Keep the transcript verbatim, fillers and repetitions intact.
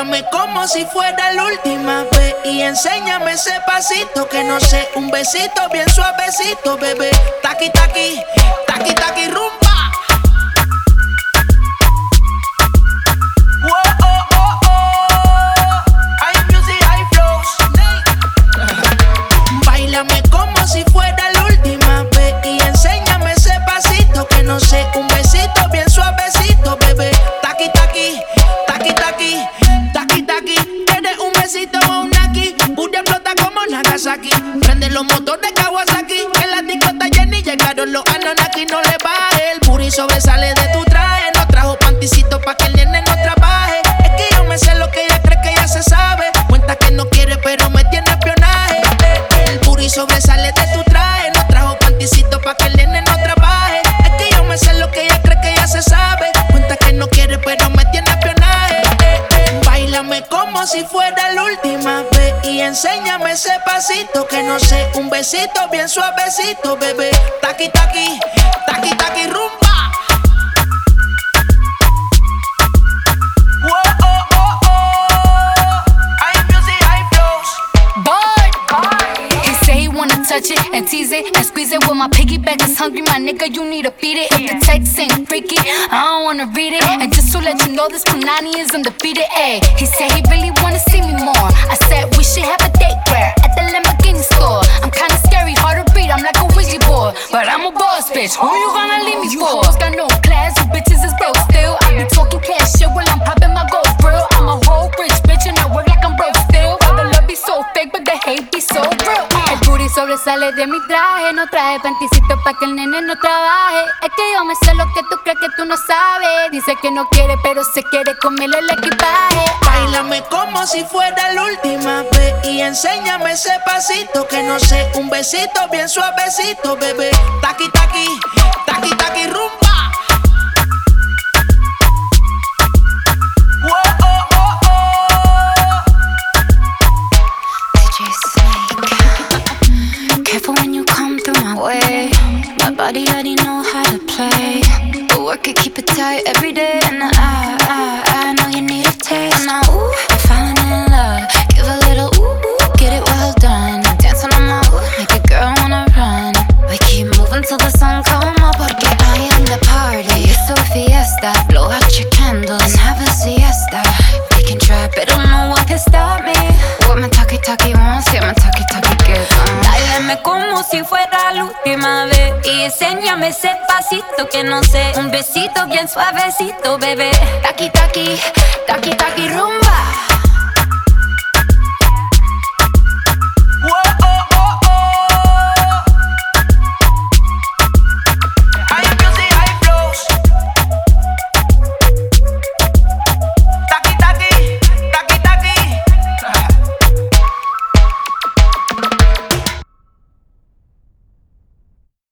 Báilame como si fuera la última vez y enséñame ese pasito que no sé, un besito bien suavecito, bebé. Taqui, taqui, taqui, taqui, rumba. Como si fuera la última vez y enséñame ese pasito que no sé, un besito bien suavecito, bebé. Taqui, taqui, taqui, taqui, taqui, taqui. ¿Quieres un besito o un aquí? Booty explota como Nagasaki. Prende los motores Kawasaki. En la discota Jenny llegaron los Anunnaki. No le baje, el booty sobresale de tu traje. No trajo panticito pa' que el nene no trabaje. Es que yo me sé lo que ella cree que ya se sabe. Cuenta que no quiere pero me tiene espionaje. El booty sobresale de tu traje. No trajo panticito pa' que el nene no trabaje. Es que yo me sé lo que ella cree que ya se sabe. Cuenta que no quiere pero me tiene espionaje. eh, eh. Báilame como si fuera la última vez y enséñame ese pasito que no sé, un besito bien suavecito, bebé. Taqui, taqui, taqui, taqui, rumba. Touch it and tease it and squeeze it. When my piggyback is hungry, my nigga, you need to feed it. If the text ain't freaky, I don't wanna read it. And just to let you know, this Punani is undefeated. Ayy, he said he really wanna see me more. I said we should have a date where at the Lamborghini store. I'm kinda scary, hard to read, I'm like a Ouija board, but I'm a boss bitch. Who you gonna leave me you for? You hoes got no class, you bitches is broke still. I be talking cash shit while I'm popping my gold grill. I'm a whole rich bitch and I work like I'm broke still. All the love be so fake, but the hate be so real. El booty sobresale de mi traje. No traje panticito pa' que el nene no trabaje. Es que yo me sé lo que tú crees que tú no sabes. Dice que no quiere pero se quiere comerle el equipaje. Báilame como si fuera la última vez y enséñame ese pasito que no sé, un besito bien suavecito, bebé. Taqui, taqui, taqui, taqui, rumba. Careful when you come through my way. My body already know how to play. But work it, keep it tight every day. And I, I, I know you need a taste. And now, ooh, I'm falling in love. Give a little ooh, ooh, get it well done. Dance on my ooh, make a girl wanna run. We keep moving till the sun come up. Porque I am the party. It's a fiesta. Blow out your candles and have a siesta. They can try, but don't know what can stop me. What my talkie talkie wants, yeah, my talkie talkie gets on. Báilame como si fuera la última vez y enséñame ese pasito que no sé, un besito bien suavecito, bebé. Taqui, taqui, taqui, taqui, rumba.